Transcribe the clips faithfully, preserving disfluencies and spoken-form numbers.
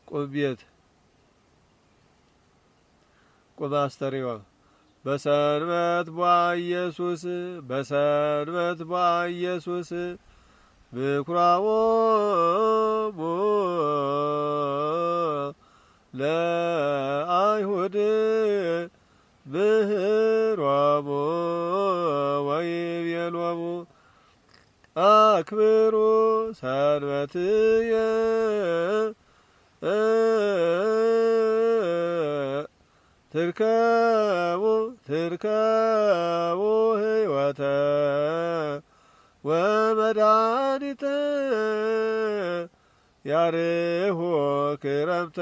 ቁቤት ቁማስተሪዮ በሰንበት ቧ ኢየሱስ በሰንበት ቧ ኢየሱስ ምኵራቦሙ ለአይሁድ ምህሮሙ ወይቤሎሙ አክብሩ ሰንበትየ ትርከቡ ትርከቡ ሕይወተ ወመድኃኒተ ያርኅ ክረምተ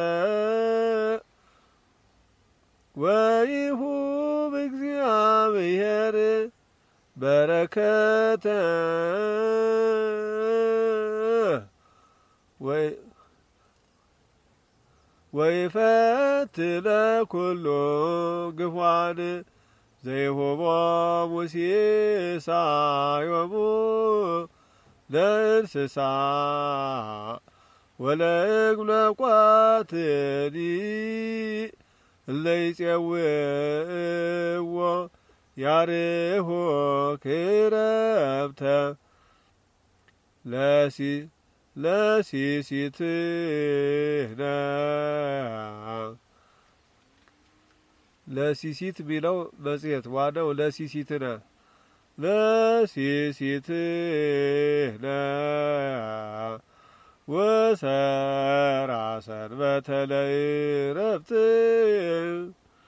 ወይሁብ እግዚአብሔር በረከተ ወይፈትሕ ለኵሉ ግፏን ዘይሁቦሙ ሲሳዮሙ ለእንስሳ ወለእግለ ቋትኒ እለ ይፄውዕዎ ያርኅ ክረምተ ለሲ ለሲሲትነ ለሲሲት ቢለው መጽሔት ዋናው ለሲሲትነ ለሲሲትነ ወሰራ ሰንበተ ለዕረፍት